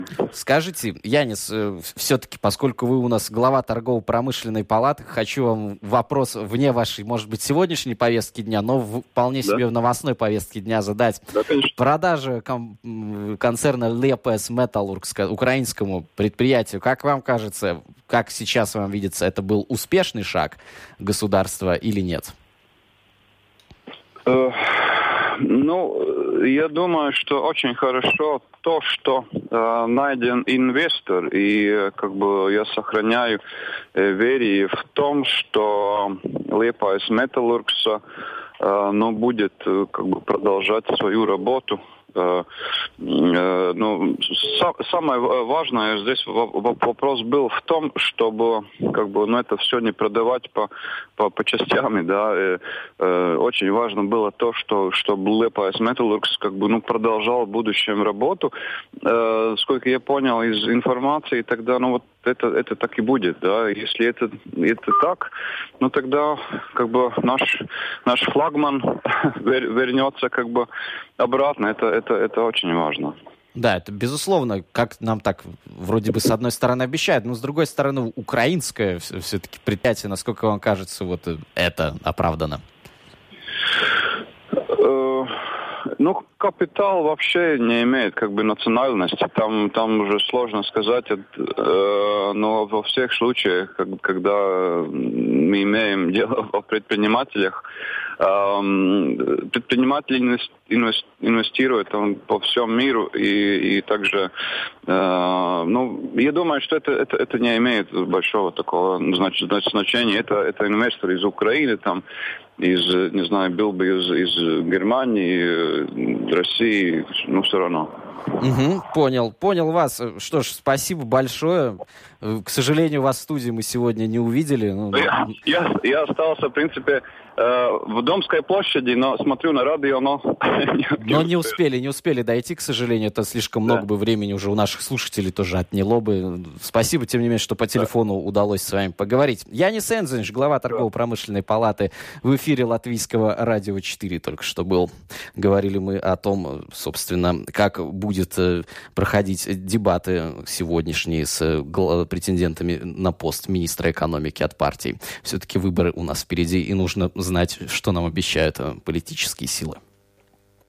Скажите, Янис, все-таки, поскольку вы у нас глава торгово-промышленной палаты, хочу вам вопрос вне вашей, может быть, сегодняшней повестки дня, но вполне себе в новостной повестке дня задать. Да, конечно. Продажа концерна Liepājas Metallurgs украинскому предприятию, как вам кажется, как сейчас вам видится, это был успешный шаг государства или нет? Я думаю, что очень хорошо то, что найден инвестор, и я сохраняю веру в том, что Liepājas Metallurgs будет продолжать свою работу. Самое важное здесь вопрос был в том, чтобы это все не продавать по частям, да. Очень важно было то, чтобы Liepājas Metallurgs продолжал в будущем работу. Сколько я понял из информации, тогда это так и будет, да. Если это так, тогда наш флагман вернется обратно. Это очень важно. Да, это безусловно, как нам так вроде бы с одной стороны обещают, но с другой стороны украинское все-таки предприятие, насколько вам кажется, это оправдано? Капитал вообще не имеет национальности. Там уже сложно сказать, но во всех случаях, когда мы имеем дело о предпринимателях, предприниматели инвестируют по всему миру и также, я думаю, что это не имеет большого такого значения. Это инвестор из Украины, был бы из Германии, России, все равно. Понял вас. Что ж, спасибо большое. К сожалению, вас в студии мы сегодня не увидели. Я остался, в принципе, в Домской площади, но смотрю на радио, но не успели дойти, к сожалению. Это слишком много бы времени уже у наших слушателей тоже отняло бы. Спасибо, тем не менее, что по телефону удалось с вами поговорить. Янис Энзинш, глава торгово-промышленной палаты, в эфире Латвийского радио 4 только что был. Говорили мы о том, собственно, как будет проходить дебаты сегодняшние с претендентами на пост министра экономики от партии. Все-таки выборы у нас впереди, и нужно знать, что нам обещают политические силы.